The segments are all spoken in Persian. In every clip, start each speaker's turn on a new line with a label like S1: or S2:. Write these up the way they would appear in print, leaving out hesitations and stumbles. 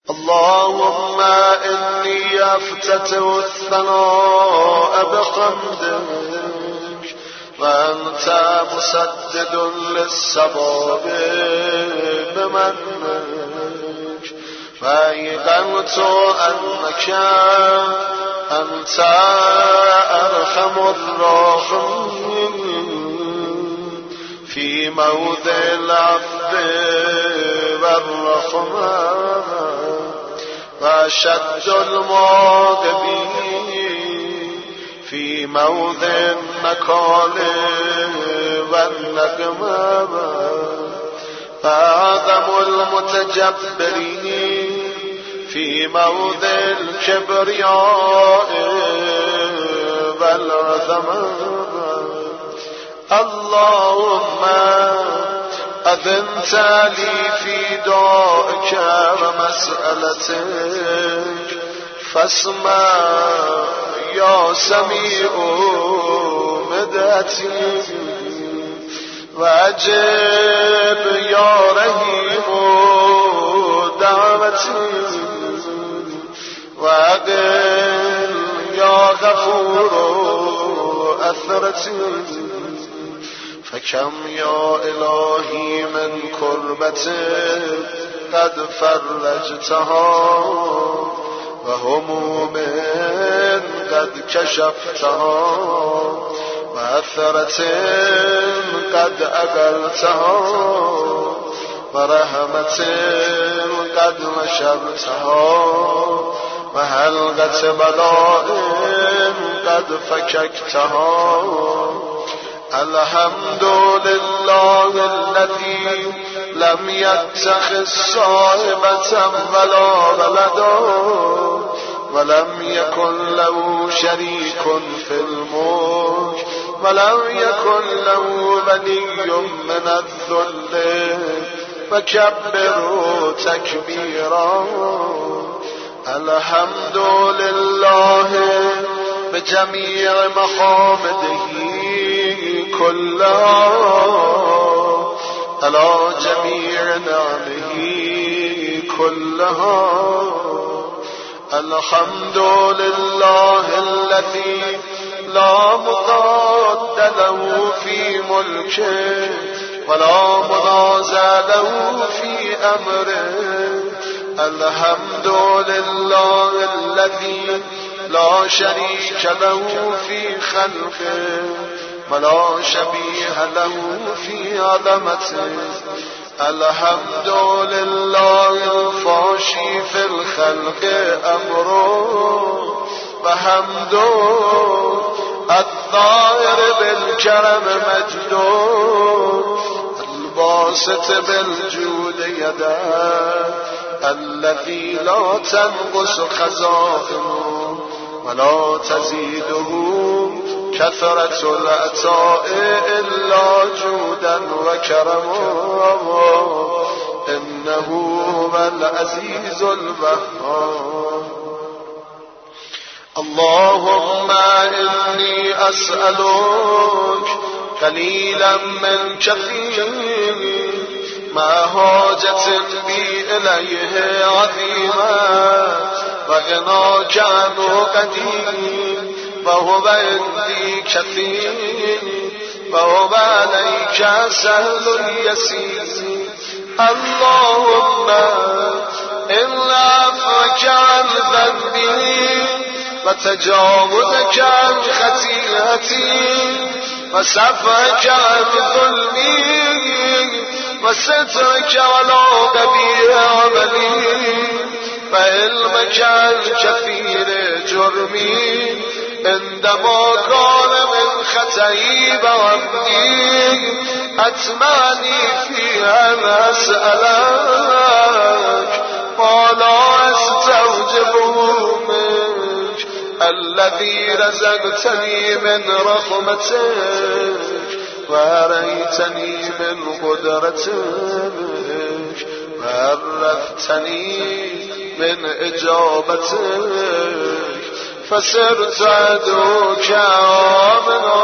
S1: اللهم إني أفتتح الثناء بحمدك وأنت مسدد للصواب بمنك وأيقنت أنك أنت أرحم الراحمين في موضع العفو والرحمة وأشد المعاقبين في موضع النكال والنقمة وأعظم المتجبرين في موضع الكبرياء والعظمة. اللهم أذنت لي في دعائك ومسألتك فاسمع يا سميع مدعتي وأجب يا رحيم دعوتي وأقل يا غفور أثرتي. فكم يا إلهي من كربة قد فرجتها وهموم قد كشفتها وأثرة قد أقلتها ورحمة قد نشرتها وحلقة بلاء قد فككتها. الحمد لله الذي لم يتخذ صاحبة ولا ولدا ولم يكن له شريك في الملك ولم يكن له ولي من الذل وكبره تكبيرا. الحمد لله بجميع محامده كلها على جميع نعمه كلها. الحمد لله الذي لا مضاد له في ملكه ولا منازع له في أمره. الحمد لله الذي لا شريك له في خلقه ولا شبيه له في عظمته. الحمد لله الفاشي في الخلق أمره وحمده الظاهر بالكرم مجده الباسط بالجود يده الذي لا تنقص خزائنه ولا تزيده كثرة العطاء إلا جودا وكرما. إنه هو العزيز الوهاب. اللهم إني أسألك قليلا من كثير ما حاجة بي إليه عظيمة وغناك عنه قدير وهو عندي كثير وهو عليك سهل يسير. اللهم إن عفوك عن ذنبي وتجاوزك عن خطيئتي وصفحك عن ظلمي وسترك على قبيح عملي وعلمك عن كثير جرمي عندما كان من خطئي وعمدي أتمني فيها أسألك ما لا أستوجبه منك الذي رزقتني من رحمتك وأريتني من قدرتك وعرفتني من إجابتك فصرت أدعوك آمنا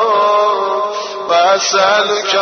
S1: وأسألك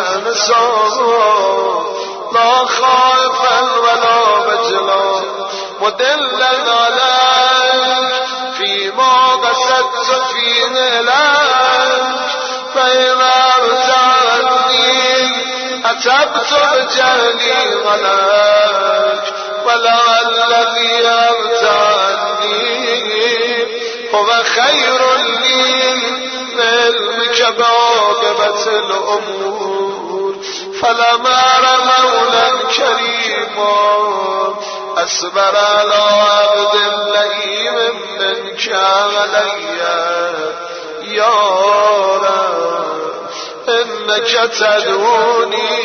S1: مستأنسا لا خائفا ولا وجلا مدلا عليك فيما قصدت فيه لك فإذا ابتعني أتبت بجهلي غلك ولعل الذي ابتعني هو خير لي علمك بعاقبة الأمور فلما أرى مولا كريما أصبر على عبد لئيم منك علي يا رب إنك تدعوني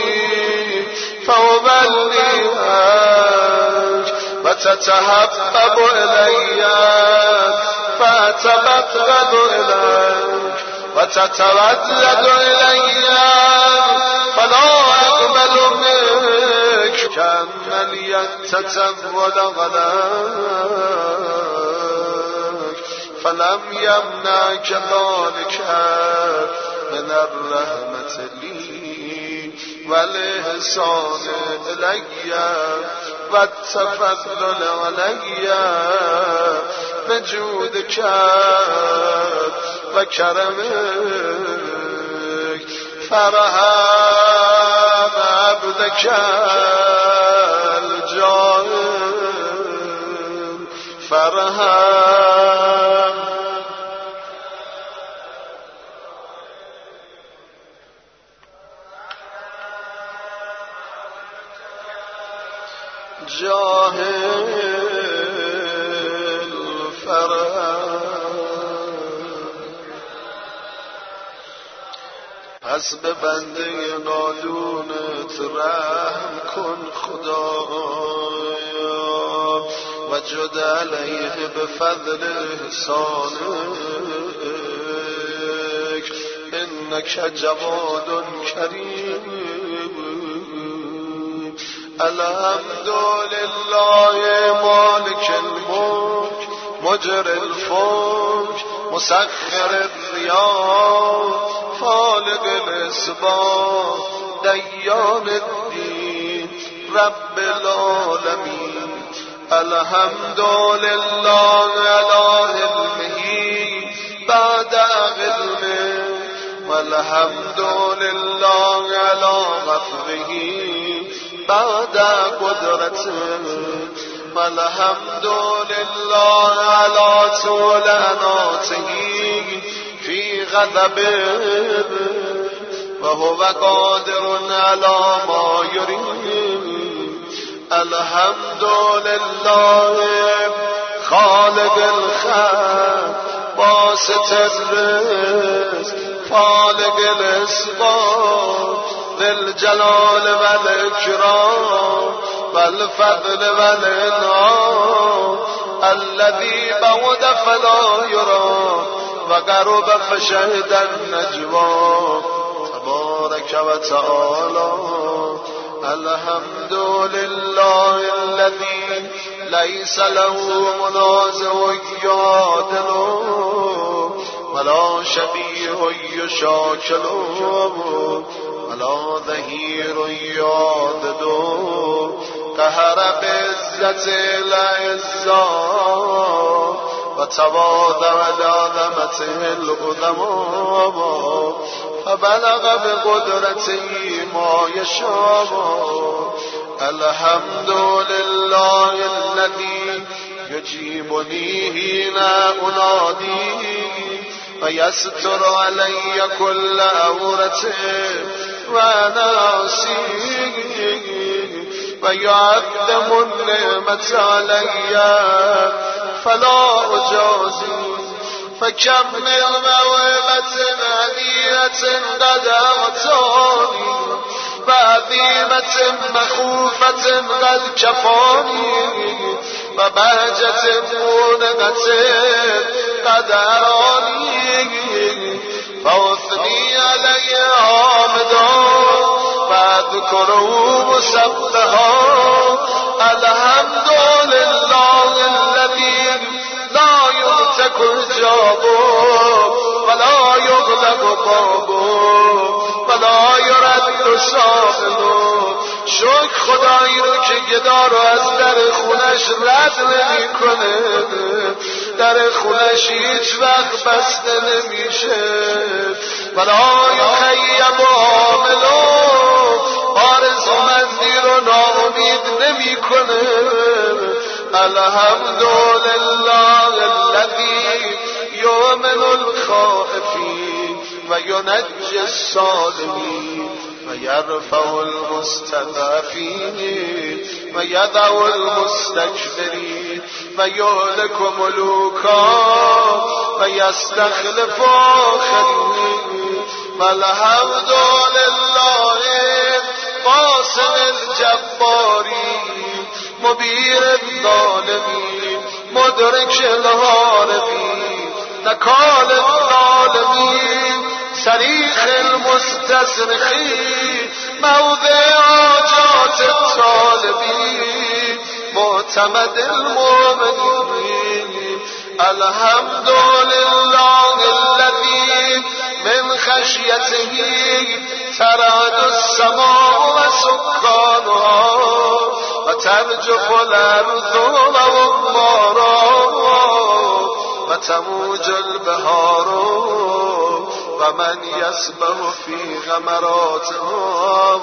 S1: فأبلغك وتتحبب إلي فأتبغض إليك وتتودد إلي فلا أقبل منك كأن لي تتول غلاك فلم يمنعك ذلك من الرحمة لي والإحسان إلي والتفضل علي بجودك وكرمك فرحم عبدك الجاهل فرحم جاهل فرحم پس به بنده نادونت رحم کن خدایا و جد علیه به فضل احسانک انک جواد کریم الحمد لله مالک الملک مجر الفلک مسخر الریاح خالق الاسباب دیان الدین رب العالمین الحمد لله علی علمه بعد علمه والحمد لله علی غفره بعد قدرته والحمد لله علی طول اناته في غضبه وهو قادر على ما يريد الحمد لله خالق الخلق باسط الرزق خالق الاسباب ذي الجلال والإكرام والفضل والإنعام الذي بعد فلا يرى وقرب فشهد النجوى تبارك وتعالى الحمد لله الذي ليس له منازع يعادله ولا شبيه يشاكله ولا ظهير يعادله قهر بعزة العزة وتواضع لعظمته العظماء فبلغ بقدرته ما يشاء الحمد لله الذي يجيبني حين أناديه ويستر علي كل عورة وأنا أسيء ويعظم النعمة علي فلا أجازي فكم من موهبة هدية قد أعطاني وعظيمة مخوفة قد كفاني وبهجة مونقة قد أراني فأثني علي حامدا واذكره مسبحا الحمد لله الذي لا يمسك الجابه ولا يغلق بابه ولا يرد شامله شكر خدایی رو که گدا رو از در خونش رد نمی کنه، در خونش هیچ وقت بسته نمیشه. ولا یخیب عاملو، آرزومندی رو ناامید نمی کنه. الحمدلله الذی یؤمن الخائفین و ینجی الصالحین و یرفع المستضعفین و یضع المستکبرین و یهلک ملوکا و یستخلف آخرین. والحمدلله قاسم الجبارین مبیر الظالمین مدرک الهاربین نکال الظالمین صریخ المستصرخین موضع حاجات الطالبین معتمد المؤمنین. الحمدلله الذی من خشیته ترعد السماء و سکانها و ترجف الارض و امارا و تموج البحار و من یسبح فی غمراتها.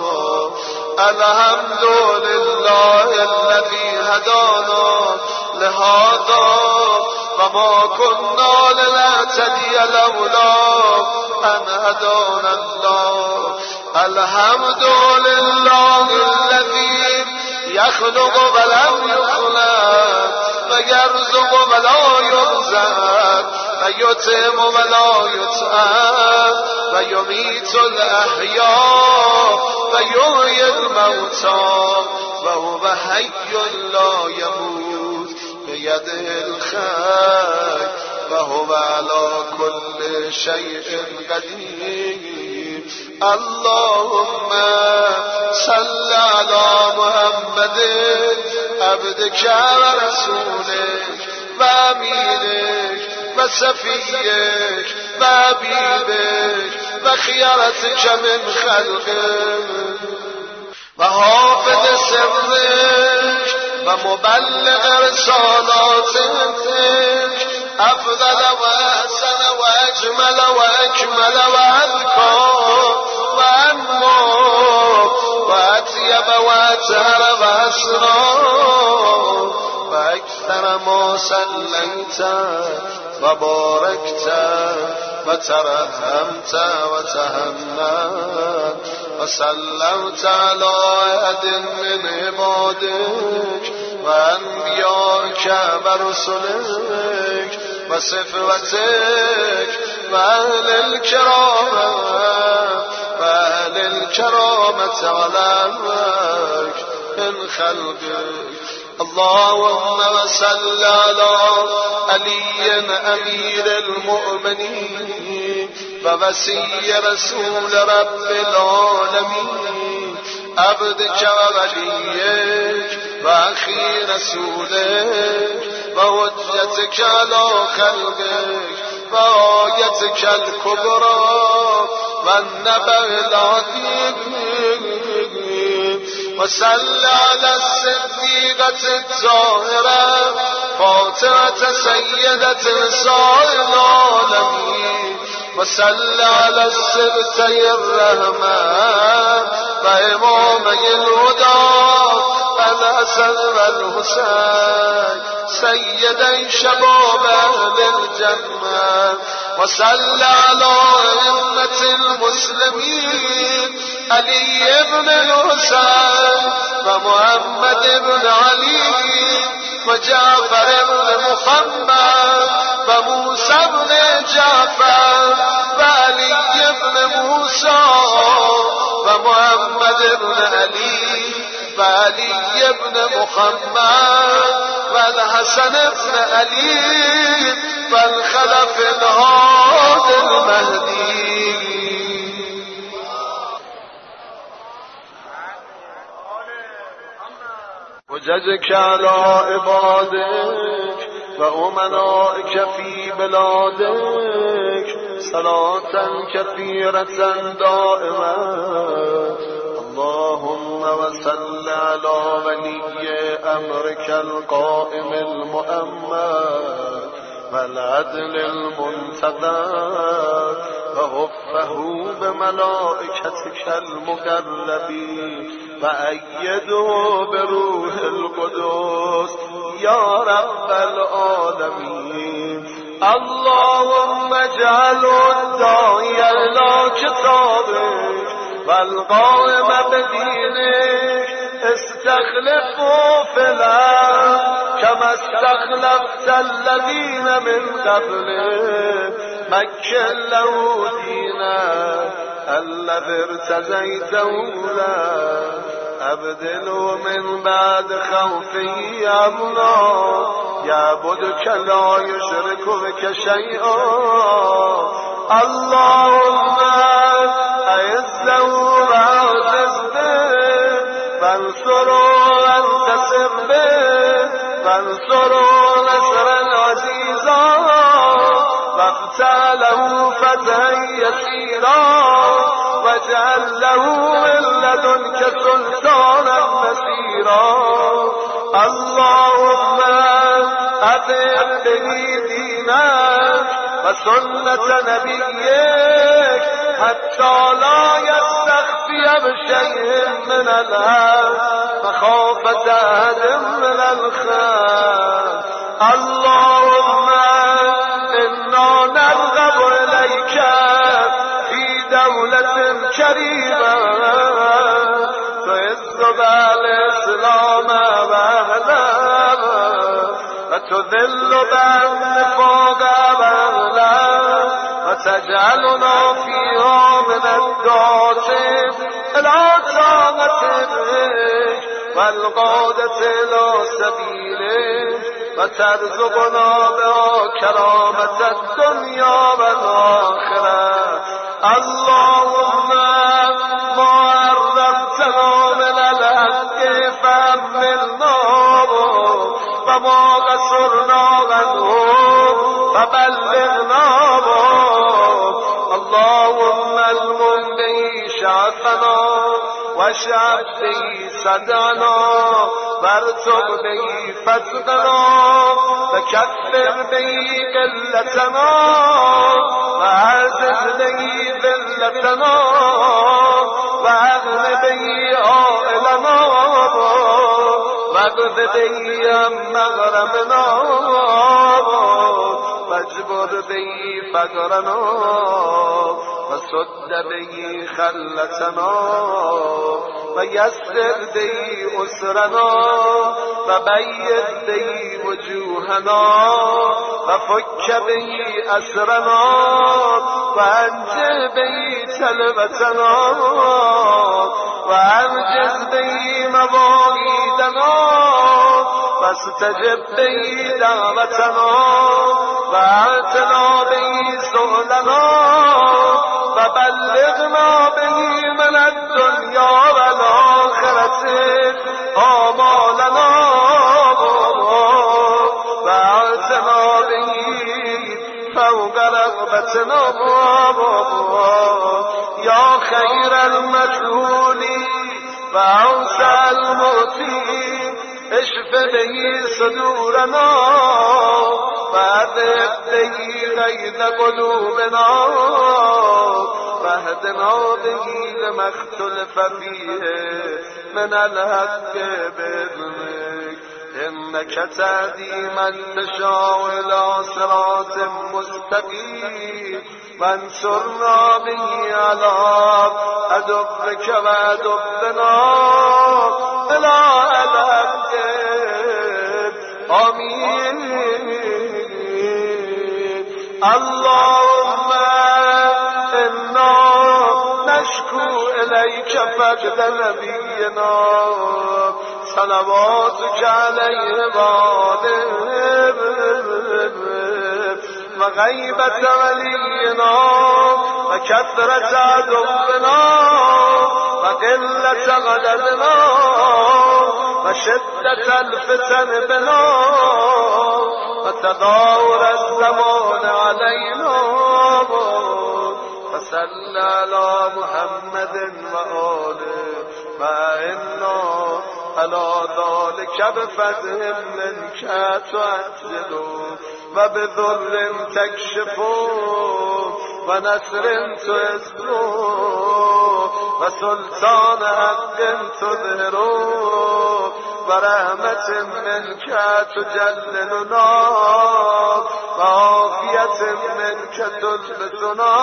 S1: الحمدلله الذی هدانا لهذا و ما كنا لنهتدی لولا ان هدانا الله. الحمدلله الذی یخلق ولم یخلق و یرزق ولا یرزق و یطعم ولا یطعم و یمیت الاحیاء و یحیی الموتی و هو حی لا یموت بیده الخیر و هو علی کل شیء قدیر. اللهم صل علی محمد عبدک و رسولک و امینک و صفیک و حبیبک و خیرتک من خلقک و حافظ سرک و مبلغ رسالاتک افضل و احسن و اجمل و اکمل و اذکا و انما و اطیب و اطهر و اسرا و اکثر ما صلیت و بارکت و ترحمت و تحننت و سلمت علی احد من عبادک و انبیاک و رسلک و صفوتک و اهل الكرامت علمک من خلقک. اللهم صل على علي امير المؤمنين ووصي رسول رب العالمين عبدك ووليك واخي رسولك وحجتك على خلقك وآيتك الكبرى والنبأ العظيم. وصل على الصديقة الطاهرة فاطمة سيدة نساء العالمين. وصل على السبتي الرحمن وإمامي الهدى الحسن والحسين سيدي شباب أهل الجنة. وصل على أئمة المسلمين علي بن الحسين ومحمد بن علي وجعفر بن محمد وموسى بن جعفر وعلي بن موسى ومحمد بن علي وعلي بن محمد والحسن بن علي والخلف الهادي المهدي. وجزك على عبادك وأمنائك في بلادك صلاة كثيرة دائمة. اللهم وصل على ولي أمرك القائم المؤمن والعدل المنتظر وغفه بملائكتك المقربين وأيده بروح القدس يا رب العالمين. اللهم اجعل الداعي إلى كتابك والقائم بدينك استخلفه في الأرض كما استخلفت الذين من قبله. مكن له دينه الذي ارتزيته له أبدله من بعد خوفه أمنا يعبدك لا يشرك بك شيئا. اللهم أعزه وأعزز به وانصره وانتصر به وانصره نصرا عزيزا وافتح له فتحا يسيرا واجعل له من لدنك سلطانا نصيرا. اللهم أقم به دينك وسنة نبيك حتى لا يستخفي بشيء من الأرض مخافة أحد من الخلق. اللهم إنا نرغب إليك في دولة كريمة تعز بالإسلام وأهله وتذل بالنفاق وأهله وتجعلنا فيها من الداعين إلى طاعتك والقادة إلى سبيلك وترزقنا بها كرامة الدنيا والآخرة. اللهم ما عرفتنا من الحق فأملنا وما قصرنا عنه فبلغنا. اللهم المن به شعفنا واشعب به صدعنا وارزق به فتقنا وكفر به قلتنا وعزز به ذلتنا واغن به عائلنا واغذ به عن مغرمنا واجبر به فقرنا وسد به خلتنا ويسر به أسرنا وبيض به وجوهنا وفك به أسرنا وأنجل به تلبتنا وأنجز به مواعيدنا واستجب به دعوتنا وأعتنا به سؤلنا وبلغنا به من الدنيا والآخرة آمالنا وأعتنا به فوق رغبتنا يا خير المسؤولين وأوسع المعطين اشف به صدورنا وأذهب به غيظ قلوبنا واهدنا به لما اختلف فيه من الحق بإذنك إنك تهدي من تشاء إلى صراط مستقيم وانصرنا به على عدوك وعدونا إلى الأبد. آمين. اللهم إنا نشكو إليك فقد نبينا صلواتك عليه وغيبة ولينا وكثرة عدونا وقلة غدرنا وشدة الفتن بنا وتداور الزمان علينا. فصل على محمد وآله فإنا على ذلك بفتح منك تعجل وبذل تكشف ونصر تسر وسلطان حق تظهر ورحمة منك تجللنا وعافية منك تلبسنا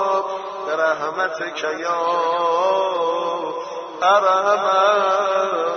S1: برحمتك يا أرحم